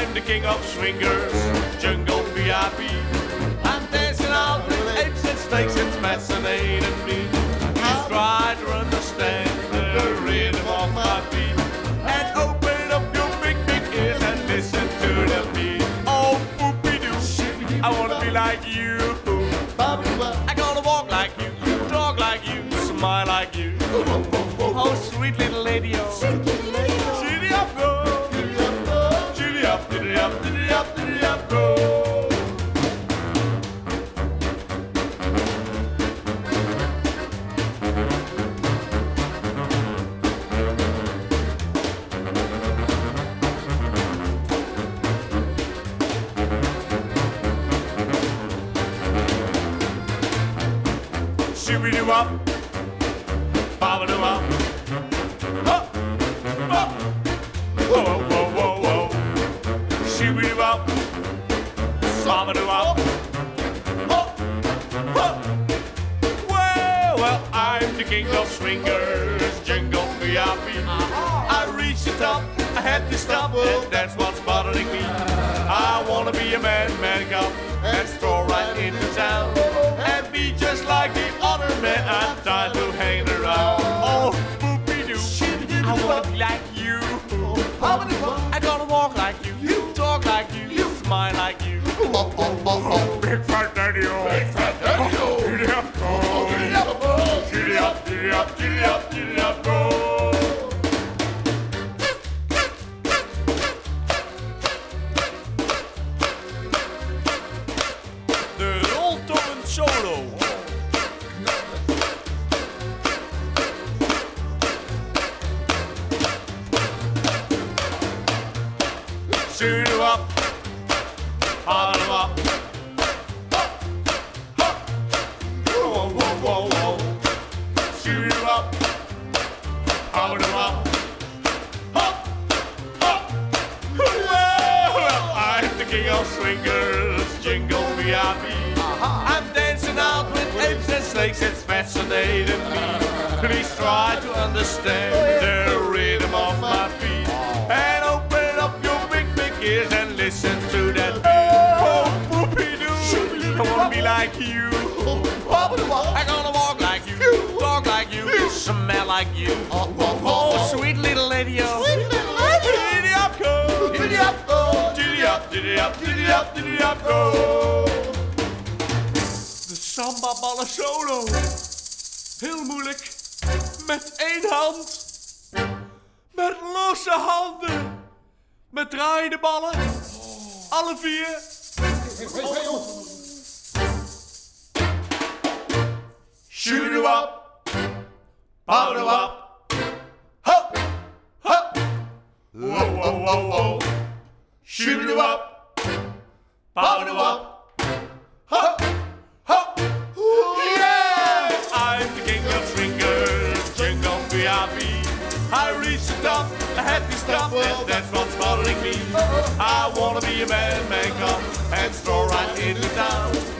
I'm the king of swingers, jungle VIP. I'm dancing out with apes and snakes, it's fascinating me. Please try to understand the rhythm of my feet and open up your big ears and listen to the beat. Oh, boopy-doo, I wanna be like you. I gotta walk like you, talk like you, smile like you. Oh, sweet little lady, oh. Giddy up, go. Giddy up, giddy up, giddy up, giddy up, go. Shoo-be-doo-up, ba-ba-doo-up. Whoa, whoa, whoa, whoa. Shoo-be-doo-up, ba-ba-doo-up. Well, I'm the king of swingers, jungle VIP. I reached the top, I had to stop, and that's what's bothering me. I wanna be a man cub, and stroll right into town, and be just like the other men I'm tired of hanging around. Oh, boopy-doo, I wanna be like you. I gotta walk like you, talk like you, smile like you. Big fat daddy-o, big fat daddy-o. Giddy up, go. Giddy up, go. Giddy up, giddy up, giddy up, giddy up, go. De roltoppen solo. Shoot 'em up, hot 'em up. Whoa, whoa, whoa, whoa. Shoot 'em up, hot 'em up. Well, I'm the king of swingers, jingle VIP. I'm dancing out with apes and snakes, it's fascinating me. Please try to understand the rhythm of my feet and open up your big ears and listen to that beat. Oh, whoopie-doo, I wanna be like you. I gonna walk like you, talk like you, smell like you. Oh, sweet little lady-o. Giddy up, go. Giddy up, go. Giddy up, giddy up, giddy up, giddy up, go. De samba-ballen solo. Heel moeilijk. Met één hand. Met losse handen. Met draaiende ballen. Alle vier. Shoot-em-up. Pow-em-up. Hop. Hop. Whoa, whoa, whoa, whoa. Shoot-em-up. Pow-em-up. Hop. Hop. Yeah! I'm the king of swingers, jungle VIP. I reached the top, I had to stop, and that's what's bothering me. I wanna be a man cub, and stroll right into town,